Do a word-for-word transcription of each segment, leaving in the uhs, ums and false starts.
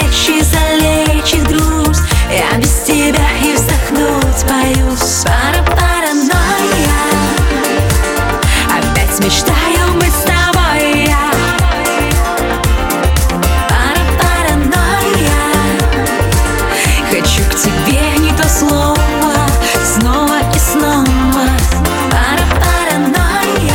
встречи залечит грусть. Я без тебя и вздохнуть боюсь. Пара-паранойя, опять мечтаю быть с тобой я. Пара-паранойя, хочу к тебе не то слово, снова и снова. Пара-паранойя.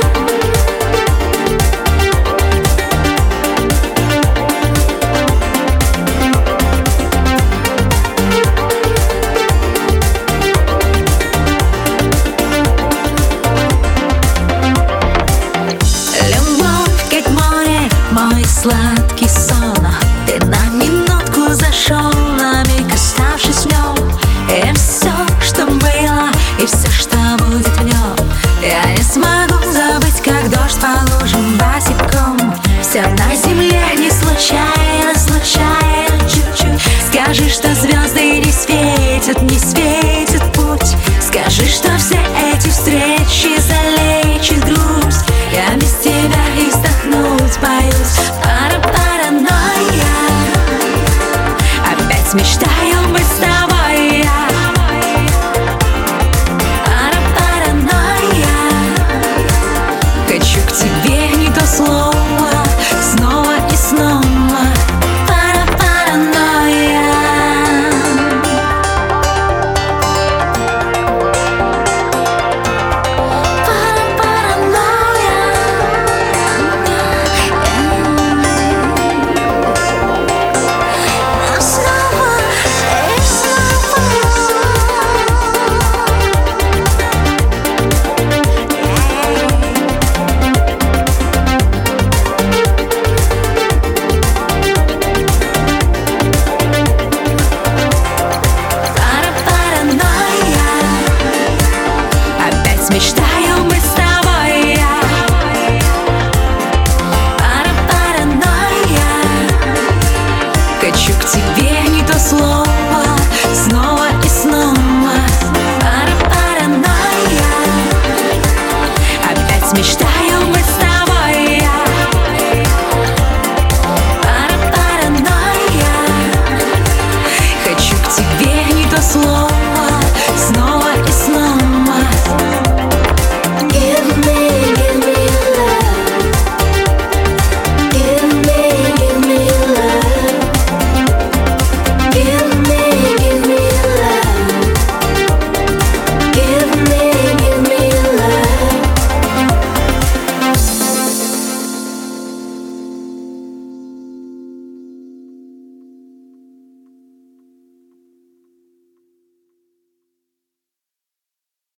Мой сладкий сон, ты на минутку зашел, на миг оставшись в нем. И все, что было, и все, что будет в нем, я не смогу забыть, как дождь по лужам босиком. Все на земле не случайно, случайно чуть-чуть. Скажи, что звезды не светят, не светит путь. Скажи, что все эти встречи залечит грусть. Я без тебя и вздохнуть боюсь. Пара-паранойя, опять мечтаю быть с тобой я. Пара-паранойя, хочу к тебе не то слово, снова и снова. Пара-паранойя. Мечтаю быть с тобой я. Пара-паранойя, хочу к тебе не то слово,